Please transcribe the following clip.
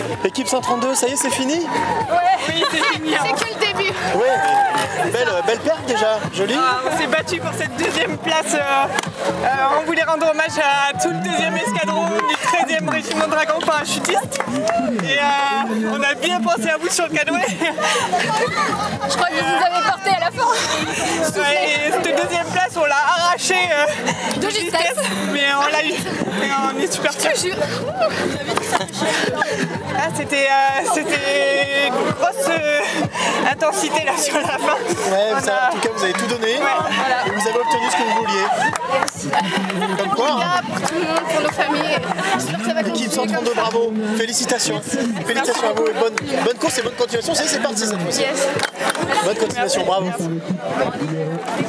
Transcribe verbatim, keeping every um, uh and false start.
Équipe cent trente-deux, ça y est, c'est fini? Ouais, oui, c'est fini. Hein. C'est que le début. Ouais, belle, belle perte déjà, jolie. Ah, on s'est battu pour cette deuxième place. Euh, euh, on voulait rendre hommage à tout le deuxième escadron du treizième régiment de dragons parachutistes. Et euh, on a bien pensé à vous sur le canoë. Je crois que vous nous avez porté à la fin. Ouais, et cette deuxième place, on l'a arrachée euh, de justesse, mais on l'a eu. Et on est super fiers. Ah, c'était euh, c'était une grosse euh, intensité là sur la fin. Ouais, on ça, a... en tout cas vous avez tout donné, ouais, voilà. Et vous avez obtenu ce que vous vouliez. Comme quoi, hein. Pour tout le monde, pour nos familles. J'espère que ça va continuer. Équipe cent trente-deux, bravo, félicitations. Félicitations à vous et bonne, bonne course et bonne continuation. C'est parti cette fois-ci. Yes. Bonne continuation, bravo.